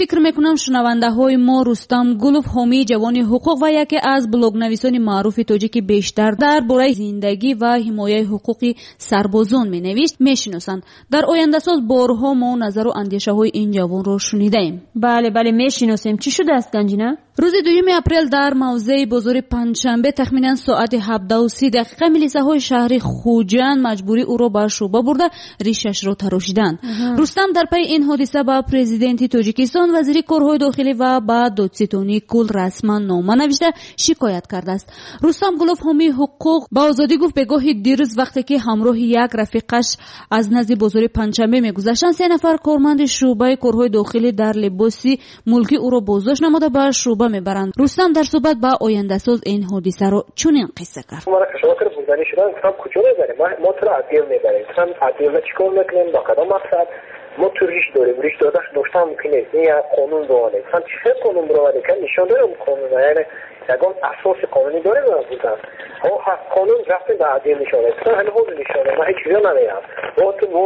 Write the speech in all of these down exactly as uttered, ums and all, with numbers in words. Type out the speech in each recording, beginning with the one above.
فکر میکنم شنونده های ما رستم گلوف حامی جوان حقوق و یکی از بلاگ‌نویسان معروف تاجیک بیشتر درباره زندگی و حمایت حقوق سربازان مینویست میشناسند. در آینده سال بارها ما نظر و اندیشه های این جوان را شنیدیم. بله بله میشناسیم. چی شده است گنجینه؟ روز دوم اپریل در موضع بازار پنجشنبه تخمینا ساعت هفده و سی دقیقه میلیسه های شهر خوجند مجبوری او را به شعبه برده ریشش را تراشیدند. رستم در پی این حادثه با پرزیدنت تاجیکستان، وزیر کارهای داخلی و با دادستانی کل رسما نامه نوشته شکایت کرده است. رستم گلوف حامی حقوق با آزادی گفت بگاه دیروز وقتی که همراه یک رفیقش از نزد بازار پنجشنبه میگذشتند، سه نفر کارمند شعبه کارهای داخلی در لباسی ملکی او را بازداشت نموده به شعبه میبرند. رستم در صحبت با آینده ساز این حادثه رو چنین قصه کرد. ما را کشاکر بودنی شدن گفتم کجا میبریم؟ ما تو را عدیل میبریم. گفتم عدیل چیکار میکنیم؟ با کدام مقصد؟ ما تو ریش داریم. ریش دادش داشتم ممکنه این یک قانون روانه. گفتم چه قانون روانه که نشان دارم قانون یعنی یگان اساس قانونی داره من بودم. ها هست قانون رفتیم به عدیل نشانه. گفتم همه حوض نشانه. من هیچ چیزی نمیام. ما تو ما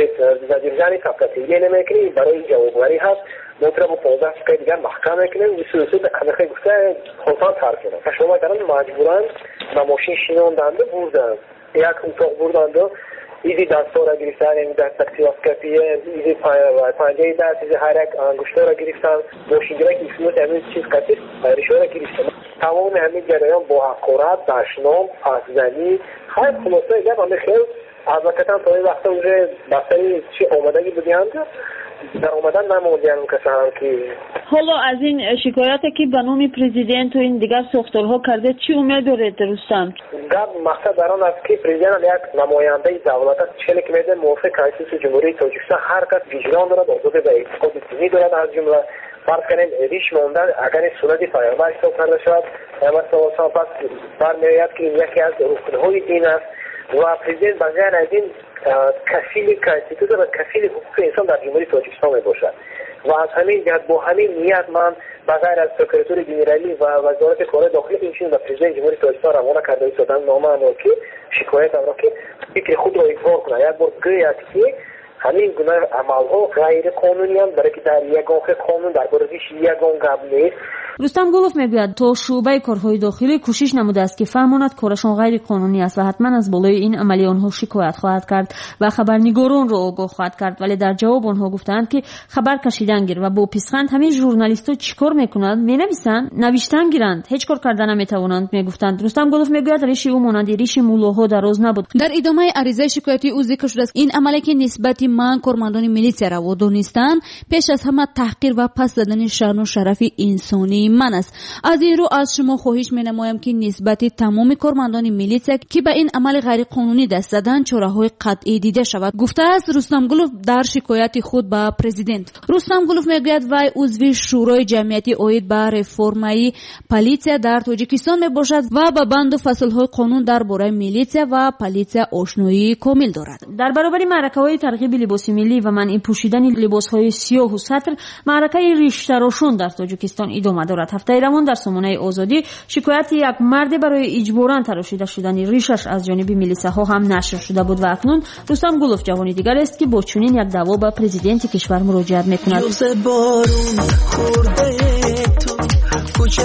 وزیرزنی تبلیغاتی نمیکنیم برای جوابگویی هست. موتر با پانزده سکه دیگر محکم میکنیم و سوسو به انخه گفته خونتان ترک کنم که شما کردن مجبورن با ماشین شیناندند و بردن یک اتاق بردند و ایزی دستا را گرفتن، یعنی دست تکسی واسکتیه ایزی پنجه دست ایزی هر یک انگشتا را گرفتن، ماشین گره که اسموت همین چیز کتیس ریشه را گرفتن. تمام همین جریان با حقارت، دشنام، پسزنی خیلی خلاصه اگر همه خیلی از وقتا تا این وقتا اونجا بستری چی آمدگی بودیند در اومدن نموندیم کسان که حالا از این شکایت که به نام پرزیدنت و این دیگر ساختارها کرده چی امید دارید رستم؟ گپ مقصد در آن است که پرزیدنت یک نماینده دولت است چه که میده موافق کنستیتوسیون جمهوری تاجیکستان هر کس وجدان دارد آزادی به اعتقاد دینی دارد از جمله فرض کنیم ریش ماندن اگر سنت پیامبر حساب کرده شود پیامبر صلی الله علیه و آله پس برمیآید که یکی از رکنهای دین است و پرزیدنت بغیر از این کفیل کنستیتوسیون و کفیل حقوق انسان در جمهوری تاجیکستان می باشد و از همین جهت با همین نیت من بغیر از سکرتری جنرالی و وزارت کار داخلی اینچین و پرزیدنت جمهوری تاجیکستان روانه کرده ایستادن نامه را که شکایت را که فکر خود را اظهار کنه یک بار گوید که همین گونه عملها غیر قانونی هستند برای که در یگان قانون در بارش یگان گپ نیست. رستم گلوف میگوید تا شعبه کارهای داخلی کوشش نموده است که فهماند کارشان غیر قانونی است و حتما از بالای این عملی آنها شکایت خواهد کرد و خبرنگاران را آگاه خواهد کرد، ولی در جواب آنها گفتند که خبر کشیدن گیر و با پیسخند همین ژورنالیست‌ها چیکار میکنند؟ مینویسند، نوشتن گیرند، هیچ کار کردن نمیتوانند میگفتند. رستم گلوف میگوید ریش او مانند ریش مولاها دراز نبود. در ادامه عریضه شکایتی او ذکر شده است این عملی که نسبت من کارمندان میلیسیا را وادانستند پیش از همه تحقیر و پس زدن شأن و شرف انسانی من است. از این رو از شما خواهش می‌نمایم که نسبت تمام کارمندان میلیسیا که به این عمل غیر قانونی دست زدند چاره‌های قطعی دیده شود، گفته است رستم گلوف در شکایت خود به پرزیدنت. رستم گلوف میگوید وی عضو شورای جمعیتی عاید به رفرمای پلیسیا در تاجیکستان میباشد و به بند و فصل‌های قانون درباره میلیسیا و پلیسیا آشنایی کامل دارد. در برابر معرکه‌های ترغیب لباس ملی و منع پوشیدن لباس‌های سیاه و سطر، معرکه ریش‌تراشان در تاجیکستان ادامه دارد. هفته روان در سامانه آزادی شکایت یک مرد برای اجباراً تراشیده شدن ریشش از جانب میلیساها هم نشر شده بود و اکنون رستم گلوف جوانی دیگر است که با چنین یک دعوا به پرزیدنت کشور مراجعه می‌کند. بارون خورده تو کوچه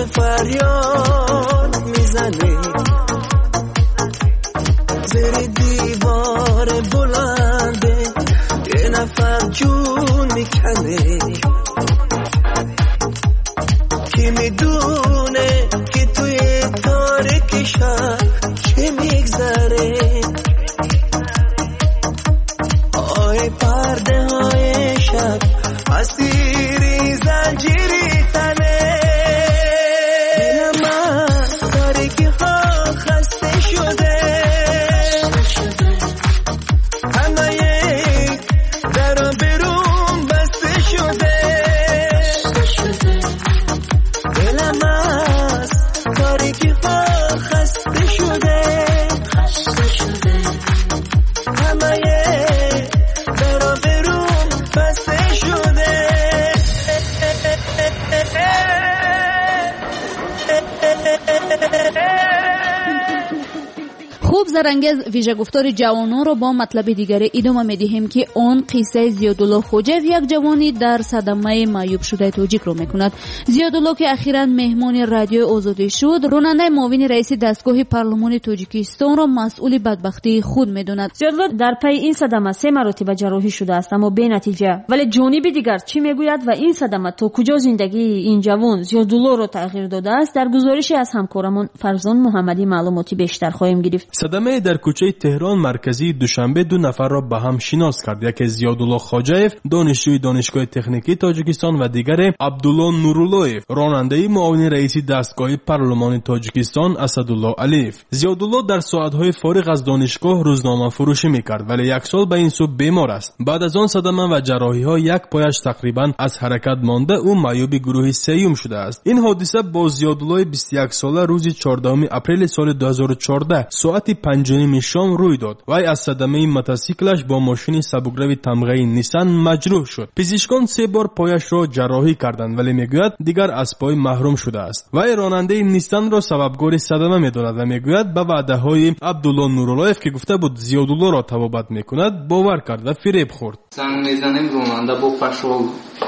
فریاد میزنه زیر دیوار بلنده یه نفر جون میکنه کی میدونه که توی تاریکی شب چه میگذره آه پرده های شب اسیری زنجیری تنه دل من تاریکی ها خسته شده همه درا برون بسته شده دل من خوب زرنگز ویژه گفتار جوانان را با مطلب دیگری ادامه می‌دهیم که آن قصه زیادالله خوجایف یک جوانی در صدمه معیوب شده تاجیک را می‌کند. زیادالله که اخیراً مهمان رادیو آزادی شد، راننده معاون رئیس دستگاه پارلمان تاجیکستان را مسئول بدبختی خود می‌داند. زیادالله در پی این صدمه سه مرتبه جراحی شده است اما بی نتیجه. ولی جانب دیگر چی میگوید و این صدمه تا کجا زندگی این جوان زیادالله را تغییر داده است؟ در گزارشی از همکارمان فرزان محمدی معلوماتی بیشتر خواهیم گرفت. صدمه در کوچه تهران مرکزی دوشنبه دو نفر را به هم شناس کرد. یکی زیادالله خوجایف دانشجوی دانشگاه تکنیکی تاجیکستان و دیگر عبدالله نوراللهیف راننده معاون رئیس دستگاه پارلمان تاجیکستان اسدالله علیف. زیادالله در ساعت‌های فارغ از دانشگاه روزنامه فروشی می‌کرد ولی یک سال به این سو بیمار است. بعد از آن صدمه و جراحی‌ها یک پایش تقریباً از حرکت مانده او معیوب گروه سیوم شده است. این حادثه با زیادالله بیست و یک ساله روز چهاردهم اپریل سال دو هزار و چهارده ساعت پنج و نیم شام روی داد. وی از صدمه موتورسیکلش با ماشین سبکروی تمغه نیسان مجروح شد. پزشکان سه بار پایش را جراحی کردند ولی میگوید دیگر از پای محروم شده است. وی راننده نیسان را سببگار صدمه میداند و میگوید به وعده‌های عبدالله نوراللهیف که گفته بود زیادالله را توبت میکند باور کرد و فریب خورد. زنگ میزنیم راننده با پشول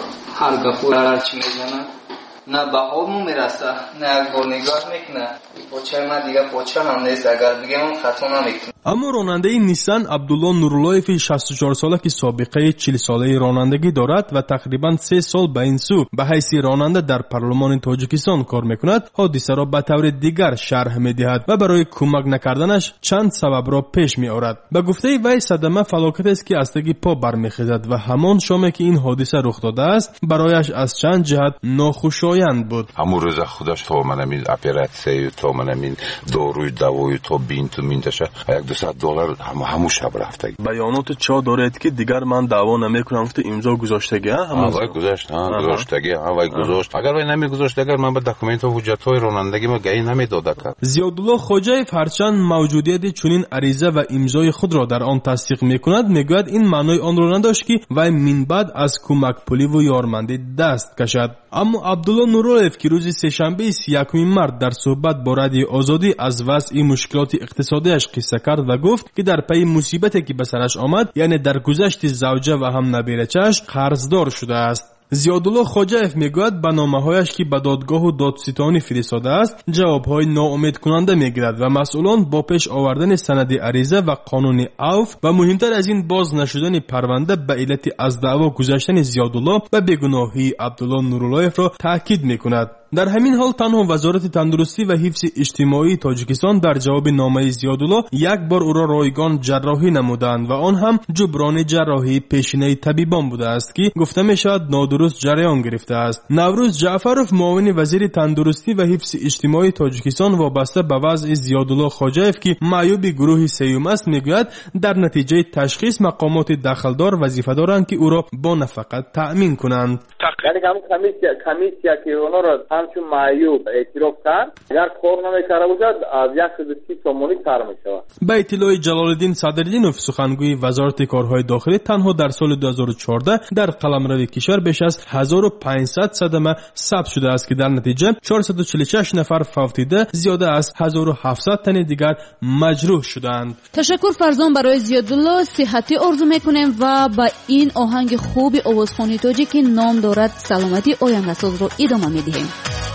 هر گفت هر چی میزنه نه به حالمون میرسه نه یک بار نگاه میکنه پوچه ما دیگه پوچه هم نیست اگر بگم اون خطا نمیکنه. اما راننده نیسان عبدالله نوراللهیف شصت و چهار ساله که سابقه چهل ساله رانندگی دارد و تقریبا سه سال به این سو به حیث راننده در پارلمان تاجیکستان کار میکند حادثه را به طور دیگر شرح میدهد و برای کمک نکردنش چند سبب را پیش میآورد. به گفته وی صدمه فلاکت است که از تگ پا برمیخیزد و همان شامی که این حادثه رخ داده است برایش از چند جهت ناخوشایند بود. همون روز خودش تو منم این اپراتسیو تو منم این داروی دوایی تو بین تو میندشه یک دو صد دلار هم همون شب رفته. بیانات چا دارید که دیگر من دعوا نمیکنم گفته امضا گذاشتگی هم وای گذاشت ها گذاشتگی هم وای گذاشت اگر وای نمیگذاشت اگر من به دکومنت و حجت‌های رانندگی ما گی نمیداد. زیادالله خوجایف هرچند موجودیت چنین عریضه و امضای خود را در آن تصدیق میکند میگوید این معنای آن را نداشت که وی من بعد از کمک پولی و یارمندی دست کشد. اما عبدالله نوراللهیف که روز سه‌شنبه سی و یکم مارس در صحبت با رادیو آزادی از وضع مشکلات اقتصادیش قصه کرد و گفت که در پی مصیبتی که به سرش آمد یعنی در گذشت زوجه و هم نبیرچه‌اش قرضدار شده است. زیادالله خوجایف میگوید به نامه‌هایش که به دادگاه و دادستانی فرستاده است جواب‌های ناامید کننده میگیرد و مسئولان با پیش آوردن سند عریضه و قانون عفو و مهمتر از این باز نشدن پرونده به علت از دعوا گذشتن زیادالله و بیگناهی عبدالله نوراللهیف را تاکید میکند. در همین حال تنها وزارت تندرستی و حفظ اجتماعی تاجیکستان در جواب نامه زیادالله یک بار او را رایگان جراحی نمودند و آن هم جبران جراحی پیشینه طبیبان بوده است که گفته میشود نادرست جریان گرفته است. نوروز جعفرов معاون وزیر تندرستی و حفظ اجتماعی تاجیکستان وابسته به وضع زیادالله خوجایف که معیوب گروه سیوم است میگوید در نتیجه تشخیص مقامات دخلدار وظیفه دارند که او را با نفقه تأمین کنند. یعنی همون کمیسیا کمیسیا که اونا را همچون معیوب اعتراف کرد اگر کار نمیکرده باشد از صد و سی تومانی کار میشود. به اطلاع جلالالدین صدرالدینوف سخنگوی وزارت کارهای داخلی تنها در سال دو هزار و چهارده در قلمرو کشور بیش از هزار و پانصد صدمه ثبت شده است که در نتیجه چهارصد و چهل و شش نفر فوت دیده زیاده از هزار و هفتصد تن دیگر مجروح شدند. تشکر فرزان برای زیادالله صحتی آرزو میکنیم و با این آهنگ خوب آوازخوانی تاجیکی نام دارد سلامتی آینگساز رو ادامه میدهیم.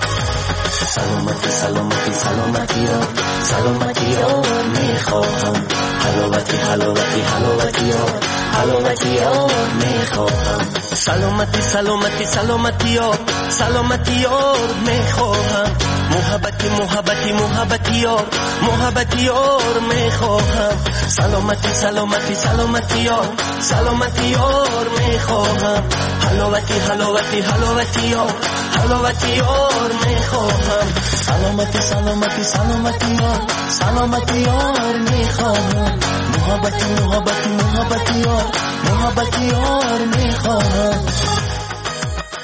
سلامتی سلامتی سلامتی را سلامتی را میخواهم حلاوتی حلاوتی حلاوتی را حلاوتی را میخواهم سلامتی سلامتی سلامتی را سلامتی را میخواهم محبتی محبتی محبتی یار محبتی یار میخواهم سلامتی سلامتی سلامتی یار سلامتی یار میخواهم حلاوتی حلاوتی حلاوتی یار حلاوتی یار میخواهم سلامتی سلامتی سلامتی یار سلامتی یار میخواهم محبتی محبتی محبتی یار محبتی یار میخواهم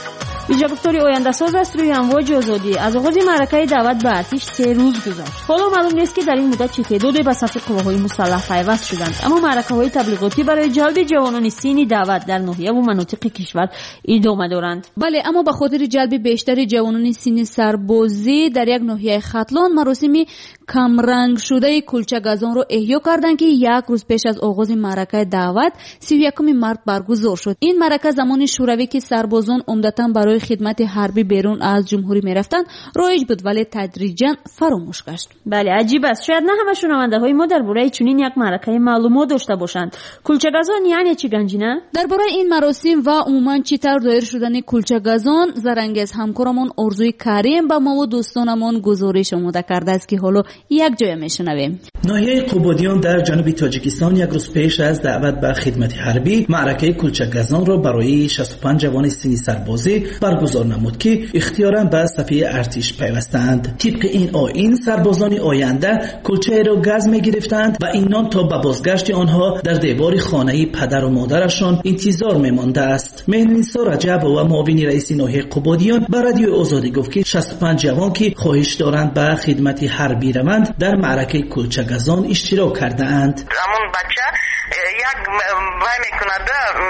اینجا گفتاری آینده ساز است روی امواج آزادی. از آغاز معرکه دعوت به ارتش سه روز گذشت. حالا معلوم نیست که در این مدت چه تعدادی به صف قواهای مسلح پیوست شدند، اما معرکه‌های تبلیغاتی برای جلب جوانان سینی دعوت در ناحیه و مناطق کشور ادامه دارند. بله، اما به خاطر جلب بیشتر جوانان سینی سربازی در یک ناحیه ختلان مراسم کمرنگ شده کلچگزان را احیا کردند که یک روز پیش از آغاز معرکه دعوت سی و یکم مارس برگزار شد. این معرکه زمان شوروی که سربازان عمدتاً برای خدمت حربی بیرون از جمهوری میرفتند رایج بود، ولی تدریجاً فراموش گشت. بله، عجیب است. شاید نه همه شنونده‌های ما درباره چنین یک معرکه معلومات داشته باشند. کلچگزان یعنی چی گنجینه؟ درباره این مراسم و عموماً چطور دایر شدن کلچگزان زرنگز همکارمون ارزوی کریم به ما و دوستانمون گزارش آماده کرده است که حالا یک جای میشنویم. ناحیه قبادیان در جنوب تاجیکستان یک روز پیش از دعوت به خدمت حربی معرکه کلچگزان را برای شصت و پنج جوان سینی سربازی برگزار نمود که اختیاراً به صفحه ارتش پیوستند. طبق این آیین سربازان آینده کلچه را گز می‌گرفتند و اینان تا به بازگشت آنها در دیوار خانه پدر و مادرشان انتظار می‌مانده است. مهرنیسا رجب و معاون رئیس ناحیه قبادیان به رادیو آزادی گفت که شصت و پنج جوان که خواهش دارند به خدمت حربی روند در معرکه کلچگزان اشتراک کرده‌اند. همون بچه یک وای میکند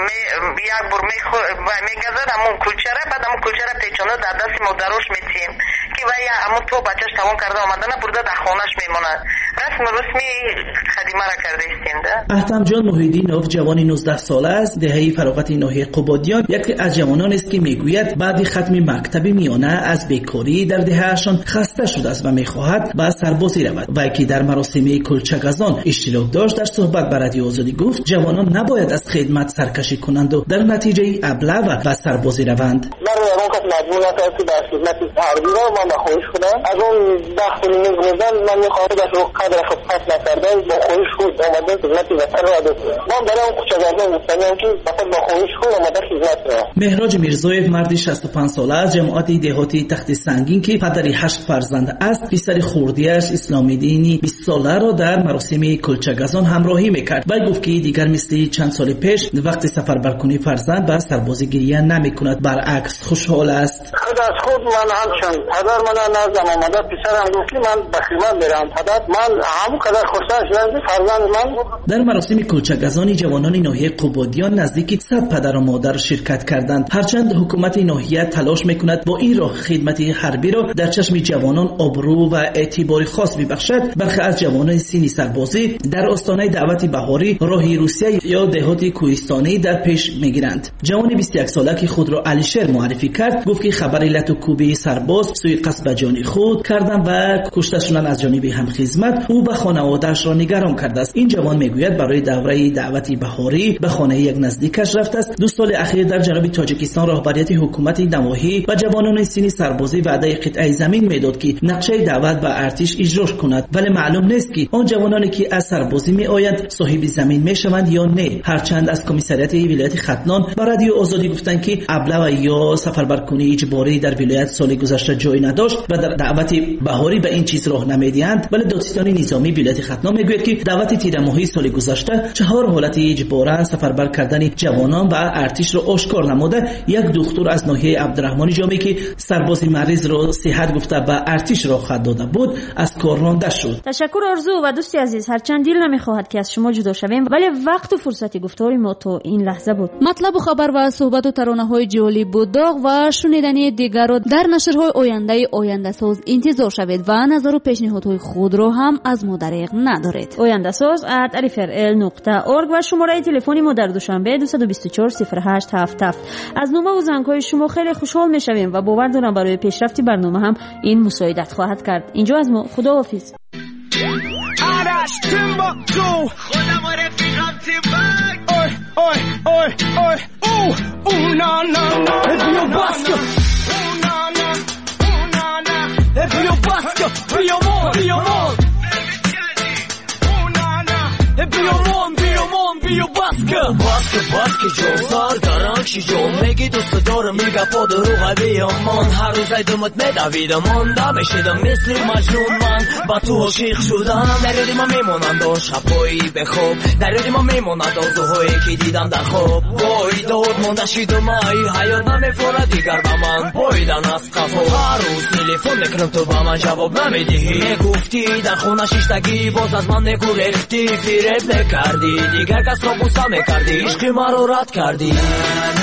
یک بر وای میگذد همون کلچه را، بعد همون کلچه را پیچانده در دست مادرش میتیم که وای همون تو بچهش توان کرده آمدن برده در خانهش میماند. رسم رسمی خدمه را کرده استینده. احتم جان محیدینوف جوانی نوزده ساله است، دهه فراغت ناحیه قبادیان، یکی از جوانان است که میگوید بعد ختم مکتب میانه از بیکاری در دههشان خسته شده است و میخواهد به سربازی رود. وی که در مراسم کلچگزان اشتراک داشت در صحبت با رادیو آزادی گفت جوانان نباید از خدمت سرکشی کنند و در نتیجه ابله و سربازی روند. برای اون کس مجبور نشد که در خدمت حربی را من بخواهش کنم. از اون وقت میگذرد من میخواهم در قدر خود پس نکرده با خواهش خود آمده خدمت وطن را داد. من برای اون کلچگزان گفتم که فقط با خواهش خود آمده خدمت کنم. مهراج میرزایف مردی شصت و پنج ساله از جماعت دهاتی تخت سنگین که پدر هشت فرزند است، پسر خردیش اسلامی دینی بیست ساله را در مراسم کلچگزان همراهی میکرد. و گفت که دیگر مثل چند سال پیش وقتی سفر برکنی فرزند به سربازی گریه نمیکند، برعکس خوشحال است. خود از خود من همچنان پدر من نزدم آمده، پسرم گفت که من به خدمت میرم. پدر من همون قدر خوشحال شدم فرزند من. در مراسم کلچگزان جوانان ناحیه قبادیان نزدیک صد پدر و مادر شرکت کردند. هرچند حکومت ناحیه تلاش میکند با این راه خدمت حربی را در چشم جوانان آبرو و اعتبار خاص ببخشد، برخی از جوانان سینی سربازی در آستانه دعوت بهاری راهی روسیه یا دهات کوهستانی در پیش میگیرند. جوان بیست و یک ساله که خود را علیشر معرفی کرد گفت که خبر لط و کوبی سرباز سوی قصد جان خود کردن و کشته شدن از جانب همخدمت او و خانواده‌اش را نگران کرده است. این جوان میگوید برای دوره دعوت بهاری به خانه یک نزدیکش رفته است. دو سال اخیر در جنوب تاجیکستان راهبریت حکومت نواحی و جوانان سینی سربازی وعده قطعه زمین میداد که نقشه دعوت به ارتش اجرا کند، ولی معلوم نیست که آن جوانانی که از سربازی میآیند صاحب زمین میشوند یا نه. هرچند از کمیسریات ولایت ختلان با رادیو آزادی گفتند که ابله یا سفربرکنی اجباری در ولایت سال گذشته جای نداشت و در دعوت بهاری به این چیز راه نمیدهند، ولی دادستان نظامی ولایت ختلان میگوید که دعوت تیر ماهی سال گذشته چهار حالت اجبارا سفربر کردن جوانان و ارتش را آشکار نموده. یک دکتر از ناحیه عبدالرحمن جامی که سرباز مریض را صحت گفته به ارتش را خط داده بود از کار رانده شد. تشکر آرزو و دوستی عزیز. هرچند دل نمیخواهد که از شما جدا شویم، ولی وقت و فرصت گفتاری ما تو این لحظه بود. مطلب و خبر و صحبت و ترانه‌های جالب و داغ و شنیدنی دیگر را در نشرهای آینده آینده ساز انتظار شوید و نظر و پیشنهادهای خود را هم از ما دریغ ندارید. آینده ساز ات ال نقطه اورگ و شماره تلفنی ما در دوشنبه دو دو چهار صفر هشت هفت هفت. از نامه و زنگ‌های شما خیلی خوشحال میشویم و باور دارم برای پیشرفت برنامه هم این مساعدت خواهد کرد. اینجا از ما خداحافظ. آرش تیمباکتو خودم و رفیقم تیمباک اوی اوی اوی اوی او او نا نا نا بیو باسکو او نا نا او نا نا بیو باسکو بیو مون بیو مون او نا نا بیو مون بیو مون بیو باسکو باسکو باسکو جو سار دارم بخشی جون میگی دوست دارم میگه پا دروغه بیام من هر روز ایدمت میدویدم من دمشیدم مثل مجنون من با تو عاشق شدم در یادی ما میمونند و شبایی به خوب در یادی ما میمونند آرزوهایی که دیدم در خواب وای داد مونده شیدم ای حیات نمیفوره دیگر به من پاییدن از قفا هر روز تلفن میکنم تو به من جواب نمیدهی گفتی در خونه شیشتگی باز از من نگرفتی فریب نکردی دیگر کس را بوسه میکردی عشق ما رو رد کردی